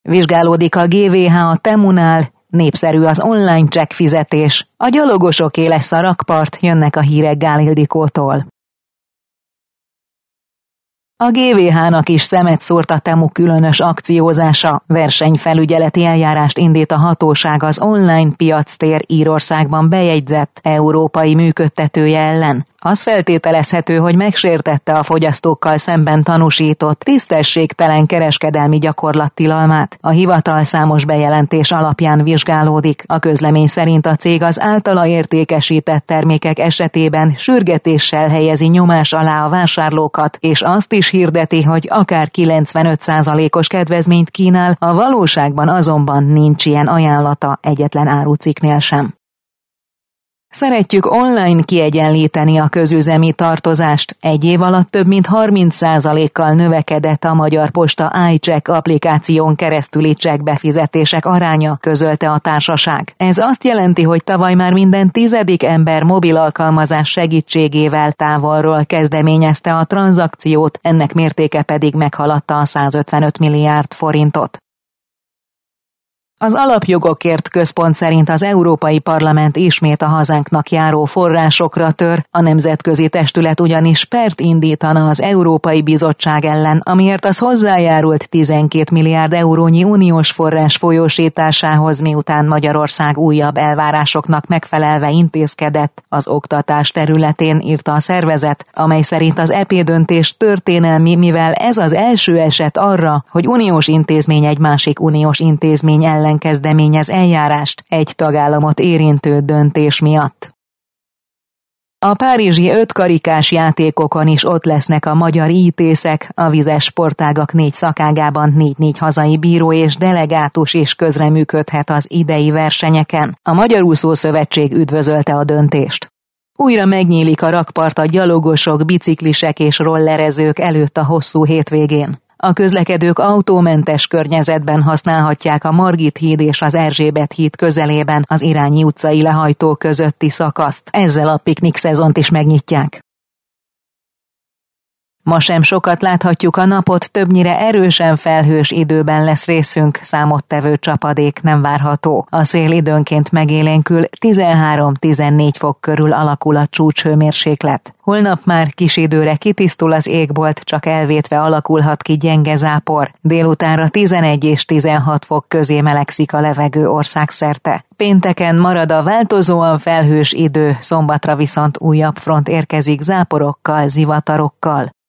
Vizsgálódik a GVH a Temunál, népszerű az online csekkfizetés. A gyalogosoké lesz a rakpart, jönnek a hírek Gál Ildikótól. A GVH-nak is szemet szúrt a Temu különös akciózása. Versenyfelügyeleti eljárást indít a hatóság az online piactér Írországban bejegyzett európai működtetője ellen. Az feltételezhető, hogy megsértette a fogyasztókkal szemben tanúsított tisztességtelen kereskedelmi gyakorlat tilalmát. A hivatal számos bejelentés alapján vizsgálódik. A közlemény szerint a cég az általa értékesített termékek esetében sürgetéssel helyezi nyomás alá a vásárlókat, és azt is hirdeti, hogy akár 95%-os kedvezményt kínál, a valóságban azonban nincs ilyen ajánlata egyetlen árucikknél sem. Szeretjük online kiegyenlíteni a közüzemi tartozást. Egy év alatt több mint 30%-kal növekedett a Magyar Posta iCheck applikáción keresztüli csekkbefizetések aránya, közölte a társaság. Ez azt jelenti, hogy tavaly már minden 10. ember mobil alkalmazás segítségével távolról kezdeményezte a tranzakciót, ennek mértéke pedig meghaladta a 155 milliárd forintot. Az Alapjogokért Központ szerint az Európai Parlament ismét a hazánknak járó forrásokra tör, a nemzetközi testület ugyanis pert indítana az Európai Bizottság ellen, amiért az hozzájárult 12 milliárd eurónyi uniós forrás folyósításához, miután Magyarország újabb elvárásoknak megfelelve intézkedett az oktatás területén, írta a szervezet, amely szerint az EP döntés történelmi, mivel ez az első eset arra, hogy uniós intézmény egy másik uniós intézmény ellen kezdeményez eljárást egy tagállamot érintő döntés miatt. A párizsi 5 karikás játékokon is ott lesznek a magyar ítészek, a vizes sportágak 4 szakágában 4 hazai bíró és delegátus is közreműködhet az idei versenyeken. A Magyar Úszó Szövetség üdvözölte a döntést. Újra megnyílik a rakpart a gyalogosok, biciklisek és rollerezők előtt a hosszú hétvégén. A közlekedők autómentes környezetben használhatják a Margit híd és az Erzsébet híd közelében az Irányi utcai lehajtó közötti szakaszt. Ezzel a piknik szezont is megnyitják. Ma sem sokat láthatjuk a napot, többnyire erősen felhős időben lesz részünk, számottevő csapadék nem várható. A szél időnként megélénkül, 13-14 fok körül alakul a csúcshőmérséklet. Holnap már kis időre kitisztul az égbolt, csak elvétve alakulhat ki gyenge zápor. Délutánra 11 és 16 fok közé melegszik a levegő országszerte. Pénteken marad a változóan felhős idő, szombatra viszont újabb front érkezik záporokkal, zivatarokkal.